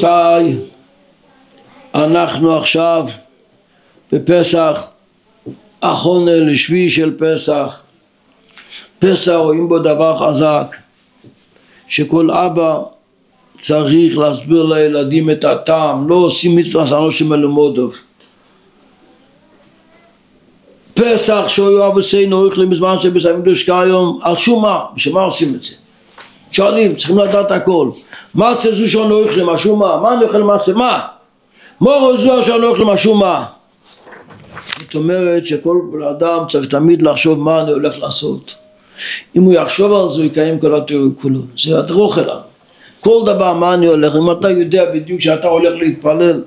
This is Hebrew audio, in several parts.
רבותיי, אנחנו עכשיו בפסח, אחרונה לשביעי של פסח. פסח רואים בו דבר חזק, שכל אבא צריך להסביר לילדים את הטעם, לא עושים מצווה שלא שמלומדוב. פסח שהיו אבותינו אוכלים בזמן שבית המקדש כיום, על שום מה? בשביל מה עושים את זה? שואלים, צריכים לדעת הכל. מצה זו שאנו אוכלים, על שום מה? מה אני אוכל מצה? מה? מורו זו שאנו אוכלים, על שום מה? זאת אומרת שכל אדם צריך תמיד לחשוב מה אני הולך לעשות. אם הוא יחשוב על זה, יקיים כל התיאור כולו. זה הדרוך אליו. כל דבר מה אני הולך, אם אתה יודע בדיוק שאתה הולך להתפלל,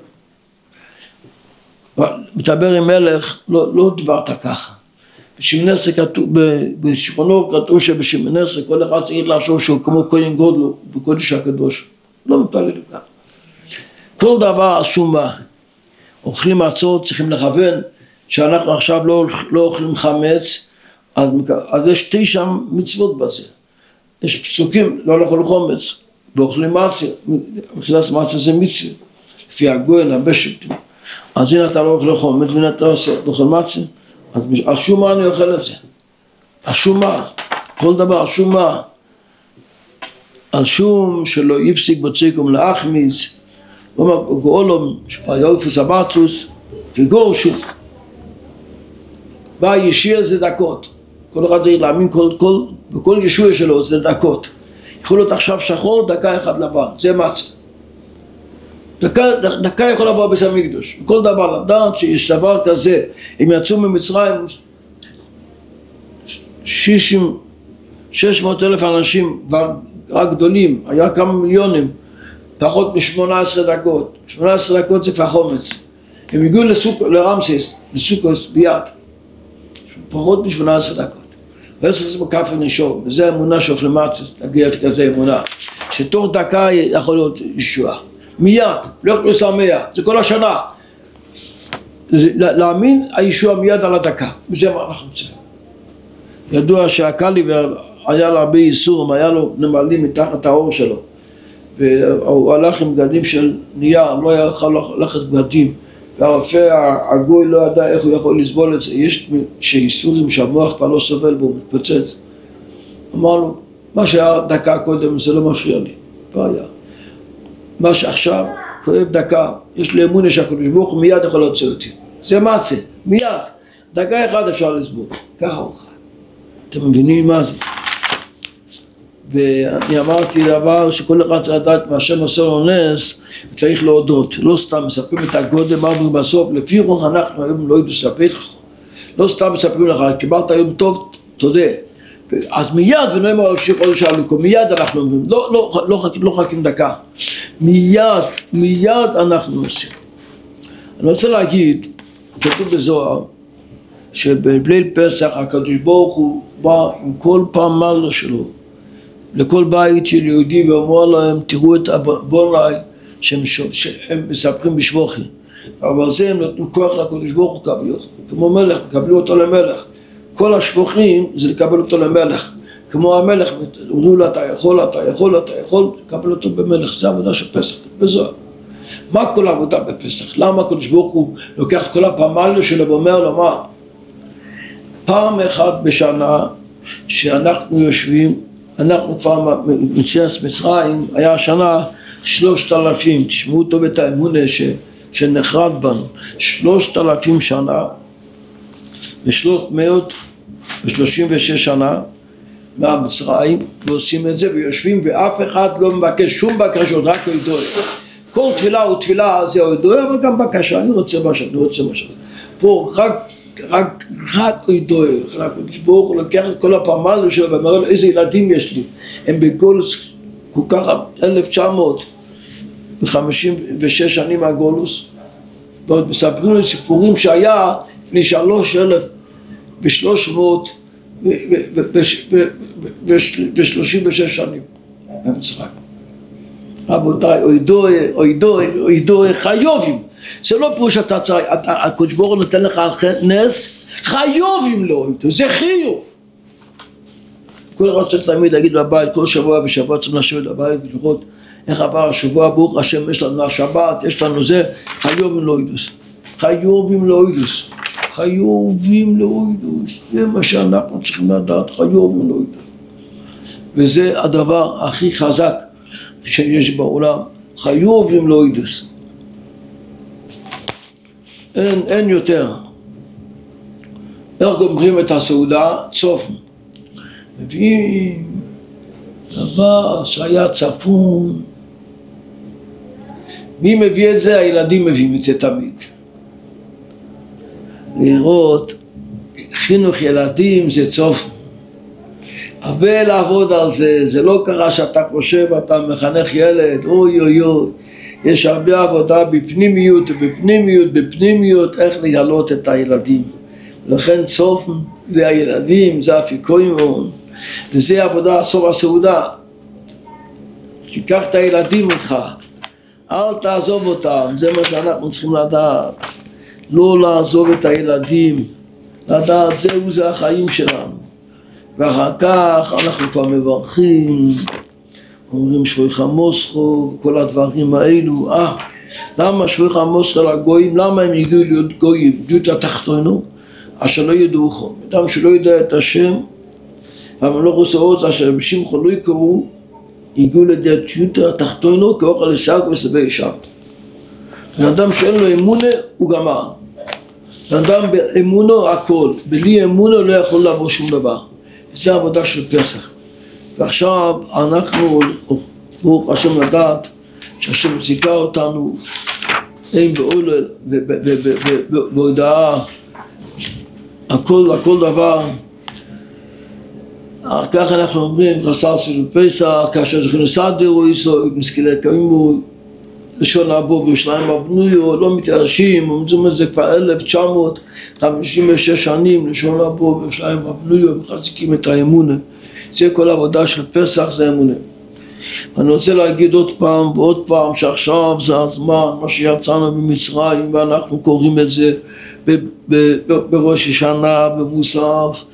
מדבר עם מלך, לא דיברת ככה. בשמנסה כתוב, בשכונו כתוב שבשמנסה כל אחד צריך לחשוב שהוא כמו כהן גודל בקודש הקדוש. לא מתפללים ככה. כל דבר שום מה. אוכלים מצות, צריכים לכוון שאנחנו עכשיו לא אוכלים חמץ, אז יש 9 מצוות בזה. יש פסוקים, לא לאכול חומץ, ואוכלים מצה, אכילת מצה זה מצווה, לפי הגויין, הבשת. אז הנה אתה לא אוכל חומץ, והנה אתה אוכל מצה, אז על שום מה אני אוכל את זה? על שום מה? כל דבר על שום מה? על שום שלא יפסיק בציקום להחמיץ, גאולום שפריופוס הבצוס, כגורשו, בא ישיר זה דקות, כל אחד צריך להאמין, בכל ישוע שלו זה דקות, יכול להיות עכשיו שחור, דקה אחד לבן, זה מצה. דקה יכול לבוא בית המקדש, בכל דבר לדעת שיש דבר כזה, הם יצאו ממצרים 600,000 אנשים, רק גדולים, היה כמה מיליונים, פחות מ-18 דקות, 18 דקות זה כבר חומץ, הם הגיעו לרמסס, לסוכוס ביד, פחות מ-18 דקות, ועשר זה בכף נשור, וזה האמונה שאוכל מצה, תגיע כזה אמונה, שתוך דקה יכול להיות ישועה. מיד, לא יכול לשמח, זה כל השנה. להאמין הישוע מיד על הדקה, וזה מה אנחנו צריכים. ידוע שהקליבר היה לו הרבה ייסורים, היה לו נמלים מתחת האור שלו, והוא הלך עם בגדים של נייר, לא יכול ללכת בגדים, והרופא הגוי לא ידע איך הוא יכול לסבול את זה. יש שייסורים שהמוח כבר לא סובל בו, מתפוצץ. אמר לו, מה שהיה דקה קודם זה לא מפריע לי, כבר היה. מה שעכשיו, כואב דקה, יש לי אמונה שהקדוש ברוך הוא מיד יכול להוציא אותי. זה מצה, מיד. דקה אחד אפשר לסבור. ככה הוא חי. אתם מבינים מה זה? ואני אמרתי דבר שכל אחד צריך לדעת מה השם עושה לו נס, צריך להודות. לא סתם מספרים את הגודל, אמרנו בסוף, לפי רוח אנחנו היום לא יודעים לספר לך. לא סתם מספרים לך, קיבלת היום טוב, תודה. אז מיד, ונאמר על שיר חודש המקום, מיד אנחנו אומרים, לא חכים דקה, מיד אנחנו עושים. אני רוצה להגיד, כתוב בזוהר, שבליל פסח הקדוש ברוך הוא בא עם כל פעמל שלו, לכל בית של יהודי, ואומר להם, תראו את הבונאי שהם מספרים בשבוכי, אבל זה הם נותנים כוח לקדוש ברוך הוא כמו מלך, מקבלו אותו למלך. כל השבוכים זה לקבל אותו למלך, כמו המלך, אומרים לו אתה יכול, לקבל אותו במלך, זה עבודה של פסח, בזוהר. מה כל העבודה בפסח? למה הקדוש ברוך הוא לוקח את כל הפעמל שלו ואומר לו מה? פעם אחת בשנה שאנחנו יושבים, אנחנו כבר מציאת מצרים, היה השנה 3,000, תשמעו טוב את האמונה שנחרד בנו, 3,000 שנה, ו336 שנה מהמצרים, ועושים את זה ויושבים, ואף אחד לא מבקש שום בקשות, רק הודוי. כל תפילה הוא תפילה, זה הודוי, אבל גם בקשה, אני רוצה משהו. פה רק הודוי, ברוך הוא לוקח את כל הפעמל שלו, ואומר לו איזה ילדים יש לי, הם בגולוס כל כך 1956 שנים מהגולוס, ועוד מספרים לי סיפורים שהיה לפני 3,336 שנים במצרים. רבותיי, אוידוי חיובים. זה לא פה שאתה צריך, הקדוש ברוך הוא נותן לך נס, חיובים לו, זה חיוב. כל אחד צריך תמיד להגיד בבית, כל שבוע ושבוע צריכים לשבת בבית ולראות איך עבר השבוע, ברוך השם, יש לנו השבת, יש לנו זה, חיובים לאוידוס. חיובים לאוידוס. חיובים לאוידוס. זה מה שאנחנו צריכים לדעת, חיובים לאוידוס. וזה הדבר הכי חזק שיש בעולם. חיובים לאוידוס. אין יותר. איך גומרים את הסעודה? צופן. מביאים דבר שהיה צפון. מי מביא את זה? הילדים מביאים את זה תמיד. לראות חינוך ילדים זה צופן. הרבה לעבוד על זה, זה לא קרה שאתה חושב, אתה מחנך ילד, אוי אוי אוי. יש הרבה עבודה בפנימיות, איך להעלות את הילדים. לכן צופן זה הילדים, זה אפיקויים, וזה עבודה סוף הסעודה. תיקח את הילדים איתך, אל תעזוב אותם, זה מה שאנחנו צריכים לדעת. לא לעזוב את הילדים, לדעת זה החיים שלנו. ואחר כך אנחנו כבר מברכים, אומרים שוויך מוסכו, כל הדברים האלו. למה שוויך מוסכו לגויים? למה הם הגיעו להיות גויים? דיוט התחתונו, אשר לא ידעוכם. אדם שלא יודע את השם, והמלוך עושה עוד, אשר בשמחו לא יקראו, הגיעו לדיוט התחתונו, כאוכל לשג וסבי שם. אדם שאין לו אמונה, הוא גמר. אדם באמונו הכל, בלי אמונו לא יכול לעבור שום דבר. זה העבודה של פסח. ועכשיו אנחנו, ברוך השם לדעת, שהשם זיכה אותנו, אין בעולל ובהודעה, הכל דבר. כך אנחנו אומרים, חסר של פסח, כאשר זכינו סדרו איסו, משכילי קיימו, לשון הבו בירושלים הבנויה, לא מתייאשים, אומרים את זה כבר 1956 שנים, לשון הבו בירושלים הבנויה, מחזיקים את האמונה. זה כל העבודה של פסח, זה אמונה. ואני רוצה להגיד עוד פעם ועוד פעם, שעכשיו זה הזמן, מה שיצאנו במצרים, ואנחנו קוראים את זה בראש השנה, במוסף,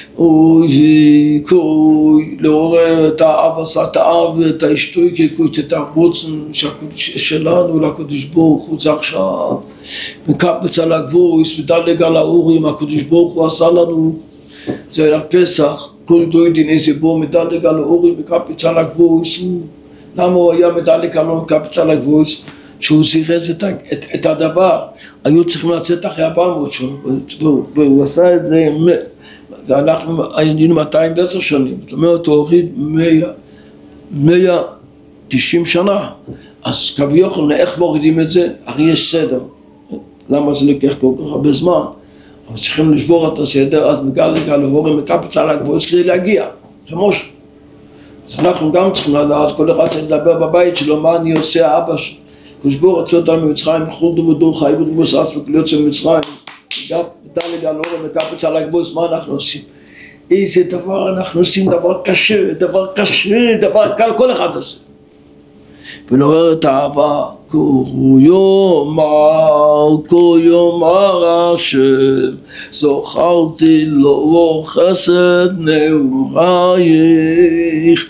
לעורר את האבס, את האב, את האשתויקות, את הרוצן שלנו לקדוש ברוך הוא. זה עכשיו מקפץ על הגבוס, מדלג על האורים, הקדוש ברוך הוא עשה לנו, זה לפסח, כל דוידין איזה בו מדלג על האורים, מקפץ על הגבוס. למה הוא היה מדלג על האורים, מקפץ על הגבוס? שהוא זירז את הדבר. היו צריכים לצאת אחרי 400 שנים, והוא עשה את זה, ואנחנו היינו 210 שנים, זאת אומרת הוא הוריד 190 שנה. אז כביכול איך מורידים את זה? הרי יש סדר. למה זה לקח כל כך הרבה זמן? אבל צריכים לשבור את הסדר, אז מגלג על ההורים, מקפץ על הגבוס כדי להגיע, זה משה. אז אנחנו גם צריכים לדעת, כל אחד צריך לדבר בבית שלו, מה אני עושה, האבא שלו. כשבור רצה אותנו ממצרים, בכל דור חי ודמוסס וכליות של מצרים, גם מדלג על ההורים, מקפץ על הגבוס, מה אנחנו עושים? איזה דבר אנחנו עושים, דבר קשה, דבר קל, כל אחד עושה. ולעורר את האהבה, כה יאמר השם, זוכרתי לו חסד נעורייך,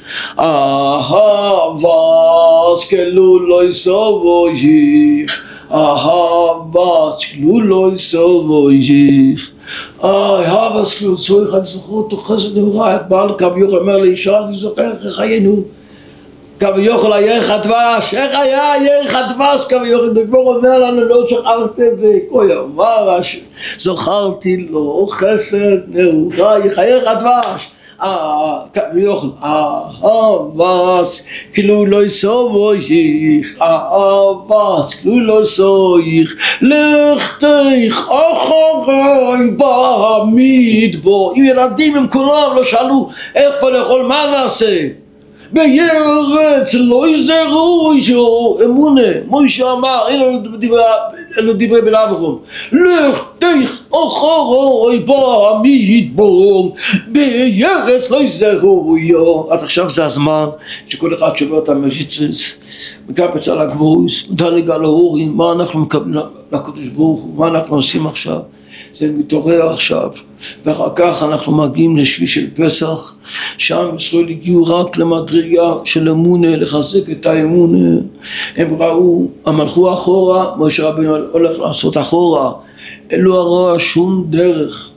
אהבת כאילו לא יסובוייך, אהבת כאילו לא יסובוייך. אהבת כאילו צורך, אני זוכר אותו חסד נעורייך. בעל כביכול אומר לאישה, אני זוכר איך חיינו. כביכול הירך הדבש, איך היה הירך הדבש כביכול? דבור אומר לנו, לא שכחתי את זה, כה יאמר השם, זוכרתי לו חסד נעורייך, הירך הדבש. כביכול, אהבת כאילו לא יסובוייך, אהבת כאילו לא יסובוייך, לכתך אחריי במדבר. אם ילדים הם כולם לא שאלו איפה לאכול, מה נעשה? בארץ לא יזרעו אמונה. משה אמר, אלו דברי בלע וחום, לכתך אחריי במדבר, בארץ לא יזרעו. אז עכשיו זה הזמן שכל אחד שובר את המחיצות, מקפץ על הגבוס, מדלג על ההורים. מה אנחנו מקבלים? לקדוש ברוך הוא, מה אנחנו עושים עכשיו? זה מתעורר עכשיו, ואחר כך אנחנו מגיעים לשביעי של פסח, שם ישראל הגיעו רק למדרגה של אמונה, לחזק את האמונה. הם ראו, הם הלכו אחורה, משה רבנו הולך לעשות אחורה, אין לו הרע שום דרך.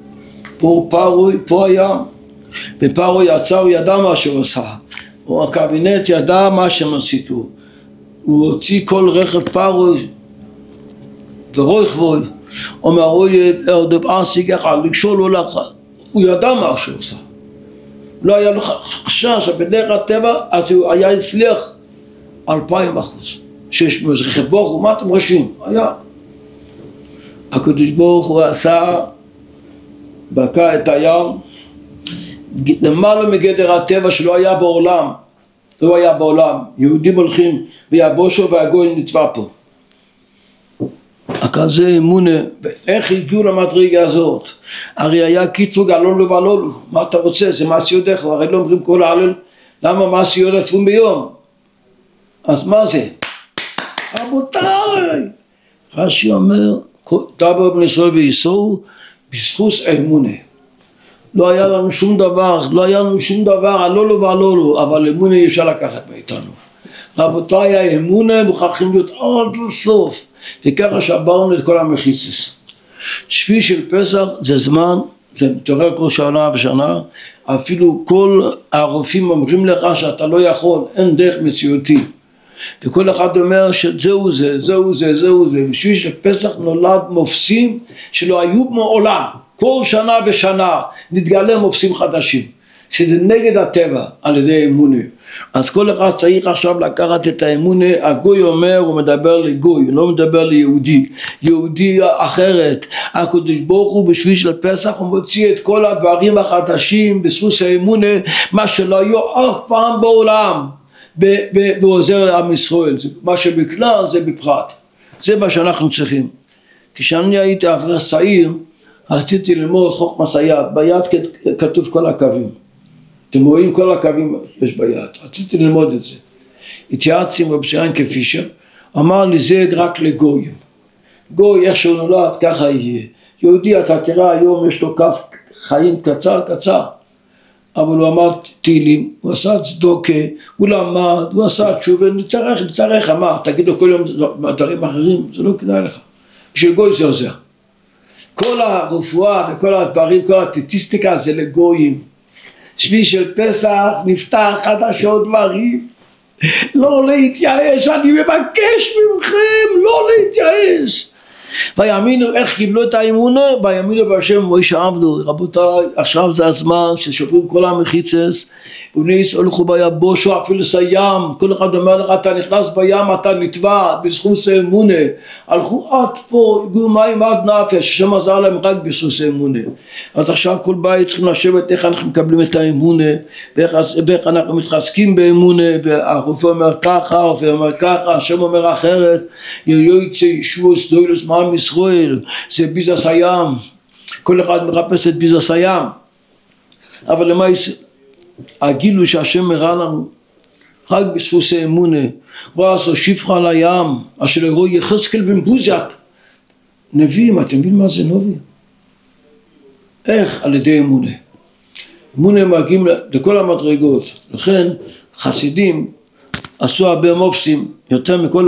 פה היה, ופרעה יצא, הוא ידע מה שהוא עשה, או הקבינט ידע מה שהם עשיתו, הוא הוציא כל רכב פרעה ורוחבוי, אומר רוי ארדב אסיג אחד, לקשור לו לך, הוא ידע מה שהוא עשה, לא היה לו חשש, בדרך הטבע, אז הוא היה הצליח 2000%, שיש רכב ברוך הוא, מה אתם רשים? היה. הקדוש ברוך הוא עשה, בקע את הים, למעלה מגדר הטבע שלא היה בעולם, לא היה בעולם, יהודים הולכים ויבושו והגוי נטבע פה. כזה אמונה, איך הגיעו למדרגה הזאת? הרי היה קיטוג הלולו והלולו, מה אתה רוצה? זה מעשי יודך, הרי לא אומרים כל ההלל, למה מעשי יודך תפום ביום? אז מה זה? רבותיי, רש"י אומר, דבר בני ישראל ויסעו בזכות האמונה. לא היה לנו שום דבר, הלולו והלולו, אבל אמונה אי אפשר לקחת מאיתנו. רבותיי, האמונה מוכרחים להיות עד לסוף, וככה שעברנו את כל המחיצס. שביעי של פסח זה זמן, זה מתעורר כל שנה ושנה, אפילו כל הרופאים אומרים לך שאתה לא יכול, אין דרך מציאותי. וכל אחד אומר שזהו זה, בשביל של פסח נולד מופסים שלא היו מעולם, כל שנה ושנה נתגלה מופסים חדשים, שזה נגד הטבע על ידי אמונה. אז כל אחד צריך עכשיו לקחת את האמונה, הגוי אומר, הוא מדבר לגוי, הוא לא מדבר ליהודי, יהודי אחרת, הקדוש ברוך הוא בשביל של פסח הוא מוציא את כל הדברים החדשים בזכות האמונה, מה שלא היו אף פעם בעולם, ועוזר לעם ישראל, מה שבכלל זה בפרט, זה מה שאנחנו צריכים. כשאני הייתי אברך צעיר, רציתי ללמוד חוכמה סייעת, ביד כתוב כל הקווים, אתם רואים כל הקווים יש ביד, רציתי ללמוד את זה. התייעצתי עם רבי שיינקה פישר, אמר לי זה רק לגויים, גוי איך שהוא נולד ככה יהיה, יהודי אתה תראה היום יש לו כף חיים קצר, אבל הוא אמר תהילים, הוא עשה צדוקה, הוא למד, הוא עשה תשובה, נצטרך, מה, תגיד לו כל יום דברים אחרים, זה לא כדאי לך, בשביל גוי זה עוזר. כל הרפואה וכל הדברים, כל הסטטיסטיקה זה לגויים. שביעי של פסח נפתח חדשות דברים, לא להתייאש, אני מבקש מכם לא להתייאש. ויאמינו, איך קיבלו את האמונה? ויאמינו בהשם מוישה עבדו. רבותיי, עכשיו זה הזמן ששוברים כל המחיצס, ובני ישראל הלכו ביבושו אפילו סיים, כל אחד אומר לך אתה נכנס בים אתה נטבע בזכות האמונה, הלכו עד פה, הגיעו מים עד נפש, השם עזר להם רק בזכות האמונה. אז עכשיו כל בית צריכים לשבת איך אנחנו מקבלים את האמונה, ואיך אנחנו מתחזקים באמונה, והרופא אומר ככה, הרופא אומר ככה, השם אומר אחרת, יוצא ישוס דוילוס מעם ישראל, זה ביזס הים, כל אחד מחפש את ביזס הים, אבל למה הגילו שהשם מראה לנו רק בזכות האמונה, ועשו שפחה על הים, אשר הראו יחזקאל בן בוזיית, נביאים, אתם מבינים מה זה נביא? איך? על ידי אמונה. אמונה מגיעים לכל המדרגות, לכן חסידים עשו הרבה מופסים, יותר מכל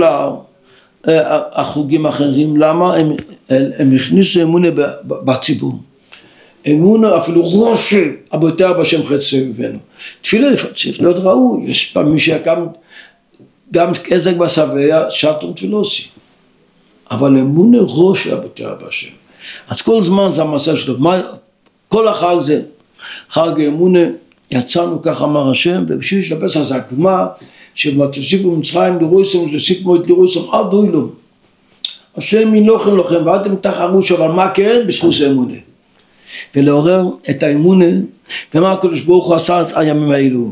החוגים האחרים, למה? הם הכניסו אמונה בציבור. אמונה אפילו ראש אבותיו בשם חצי ובנו. תפילה צריך להיות ראוי, יש פעם מי שיקם גם עזק בסביה, שרתום תפילוסי. אבל אמונה ראש אבותיו בשם. אז כל זמן זה המסע שלו, כל החג זה חג אמונה, יצאנו ככה אמר השם, ובשביל שלפס הזה הגמר, שמתוסיפו מצרים לרוסם, תוסיפו מות לרוסם עד דוילום. השם ינוחם לכם ואתם תחרוש, אבל מה כן? בזכות האמונה. ולעורר את האמונה, ומה הקדוש ברוך הוא עשה את הימים האלו.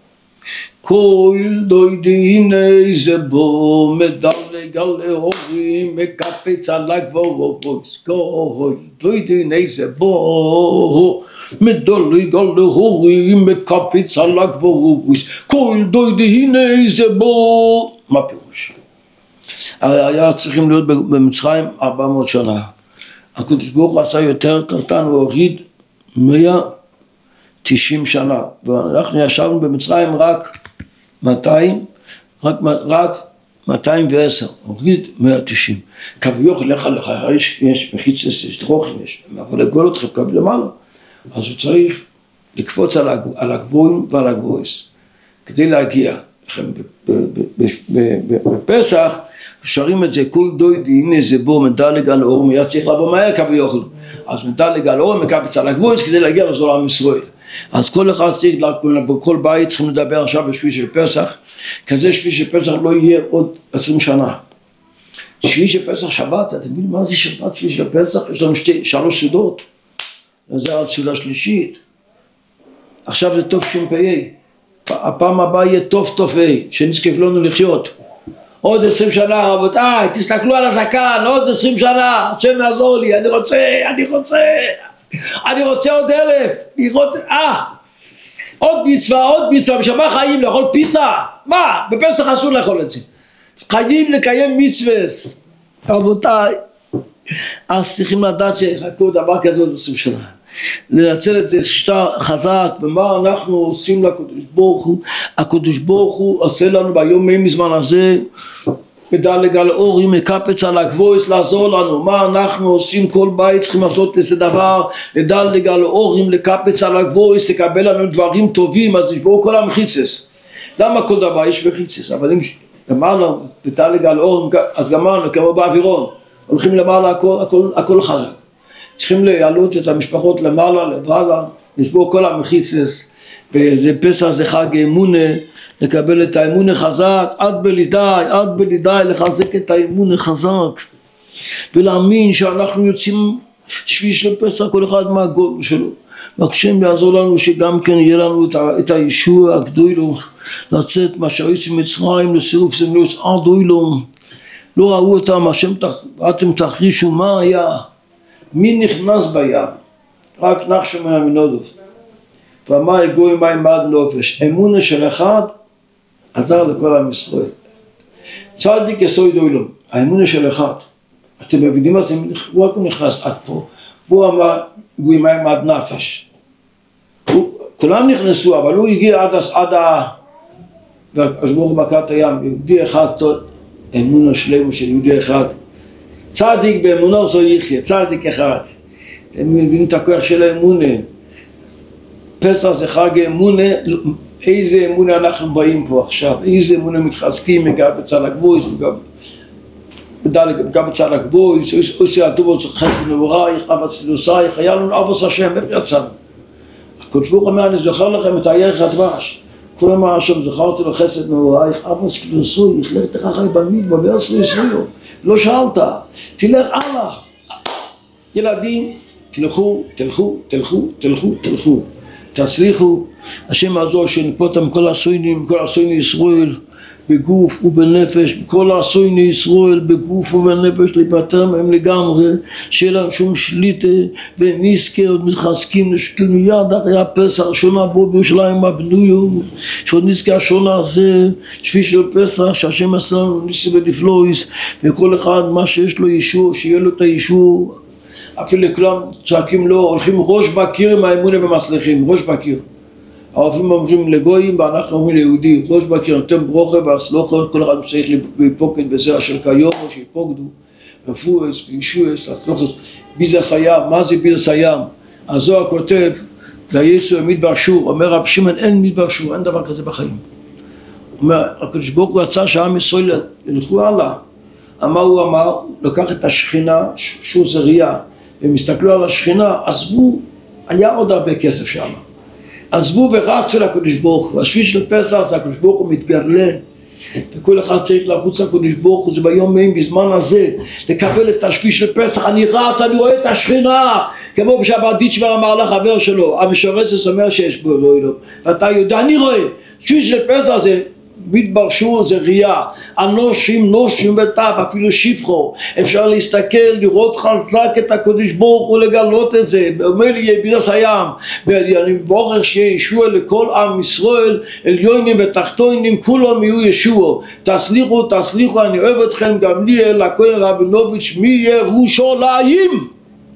כל דוידי הנה זה בו, מדלג על להורים, מקפץ על הגבוהות. כל דוידי הנה זה בו, מדלג על להורים, מקפץ על הגבוהות. כל דוידי הנה זה בו. מה פירוש? היה צריכים להיות במצרים 400 שנה. הקדוש ברוך הוא עשה יותר קטן והוריד 190 שנה, ואנחנו ישבנו במצרים רק 210, הוריד 190. כביכול לך יש מחיצס, יש תוכן, אבל לגול אותך קו למעלה, אז הוא צריך לקפוץ על הגבוהים ועל הגבוהס כדי להגיע. בפסח שרים את זה, כל דוידי הנה זה בו מדלג על אור, מיד צריך לבוא מהר כביכול, אז מדלג על אור מקפץ על הגבוהס כדי להגיע לזול עם ישראל. אז כל אחד צריך, בכל בית צריכים לדבר עכשיו בשביל של פסח, כזה שביל של פסח לא יהיה עוד 20 שנה. שביל של פסח שבת, אתם יודעים מה זה שבת שביל של פסח? יש לנו 3 סעודות, וזה על סעודה שלישית. עכשיו זה טוב שמפ"ה, הפעם הבאה יהיה טוב שנזכה לנו לחיות. עוד 20 שנה רבותיי, תסתכלו על הזקן, עוד 20 שנה, השם יעזור לי, אני רוצה עוד 1,000, לראות, עוד מצווה, בשמה חיים לאכול פיצה, מה? בפסח אסור לאכול את זה, חייבים לקיים מצווס, רבותיי, אז צריכים לדעת שחכו דבר כזה עוד 20 שנה, לנצל את זה חזק, ומה אנחנו עושים לקדוש ברוך הוא, הקדוש ברוך הוא עושה לנו ביום מזמן הזה, מדלג על אורים, מקפץ על הגבוהס לעזור לנו. מה אנחנו עושים? כל בית צריכים לעשות איזה דבר, לדלג על אורים, לקפץ על הגבוהס, לקבל לנו דברים טובים, אז נשברו כל המחיצס. למה כל דבר יש מחיצס? אבל אם גמרנו, לדלג על אורים, אז גמרנו, כמו באווירון, הולכים למעלה, הכל חזק. צריכים להעלות את המשפחות למעלה, לשבור כל המחיצס, וזה פסח, זה חג אמונה, לקבל את האמונה חזק, עד בלידי לחזק את האמונה חזק, ולהאמין שאנחנו יוצאים שביל של פסח, כל אחד מהגול שלו. בבקשם יעזור לנו שגם כן יהיה לנו את הישוע הגדול, לצאת מהשריס ממצרים לסירוף סמלוס עד אוילום. לא ראו אותם, אתם תחרישו מה היה, מי נכנס בים, רק נחשו מן המנודות. ואמר יגוי מים מעד נופש, אמונה של אחד עזר לכל עם ישראל. צדיק יסוד אוילום, האמונה של אחד. אתם מבינים מה זה? הוא רק נכנס עד פה, והוא אמר יגוי מים מעד נפש. כולם נכנסו, אבל הוא הגיע עד והשבור בקעת הים, יהודי אחד, אמונה שלמה של יהודי אחד. צדיק באמונה זו יחיה, צדיק אחד. אתם מבינים את הכוח של האמונה. פסח זה חג אמונה, איזה אמונה אנחנו באים פה עכשיו, איזה אמונה מתחזקים, מקבץ על הגבוהס, מקבץ על הגבוהס, עושה הטוב חסד נעורייך, אבא צלוסייך, היה לנו אבוס השם, איך יצאנו? הקדוש ברוך הוא אומר, אני זוכר לכם את הירח הדבש, כל מה השם זכרתי לו חסד נעורייך, אבא צלוסייך, לך תחי במדבר, בארץ לא ישריו, לא שאלת, תלך הלאה. ילדים, תלכו, תצליחו, השם יעזור שנפותם מכל עשיינים ישראל, בגוף ובנפש, בכל עשייני ישראל, בגוף ובנפש, להיפטר מהם לגמרי, שיהיה לנו שום שליטה, ונזכה עוד מתחזקים לשתל מיד אחרי הפסח, השונה בו בירושלים הבנויה, שעוד נזכה השונה הזה, שביל של פסח, שהשם עשה לנו ניסי ונפלויס, וכל אחד מה שיש לו אישור, שיהיה לו את האישור, אפילו לכולם צועקים לו, הולכים ראש בקיר עם האמונה ומצליחים, ראש בקיר. הרופאים אומרים לגויים ואנחנו אומרים ליהודי, ראש בקיר נותן ברוכה והצלוחות, כל אחד צריך להיפוקד בזרע של כיום, או שיפוקדו, רפואס וישועס, הצלוחס, ביזה סיים, מה זה ביזה סיים? הזוהר כותב, ליצוא מדבר שור, אומר רב שמעון אין מדבר שור, אין דבר כזה בחיים. אומר, הקדוש ברוך הוא רצה שעם ישראל ילכו הלאה. מה הוא אמר? לקח את השכינה, שור זריעה, והם הסתכלו על השכינה, עזבו, היה עוד הרבה כסף שם. עזבו ורצו לקדוש ברוך הוא, השביל של פסח זה הקדוש ברוך הוא מתגלה, וכל אחד צריך לרוץ לקדוש ברוך הוא, זה ביום מים בזמן הזה, לקבל את השביל של פסח, אני רץ, אני רואה את השכינה, כמו בשבת דיצ'בר אמר לחבר שלו, המשורץ אומר שיש בו אלוהים, ואתה יודע, אני רואה, שביל של פסח זה מדבר שור זה ראייה, אנושים נושים וטף, אפילו שפחו, אפשר להסתכל, לראות חזק את הקדוש ברוך הוא, לגלות את זה. אומר לי יביס הים, ואני מבורך שיהיה ישוע לכל עם ישראל, עליונים ותחתונים, כולם יהיו ישוע. תצליחו, אני אוהב אתכם, גמליאל הכהן רבינוביץ' מירושלים.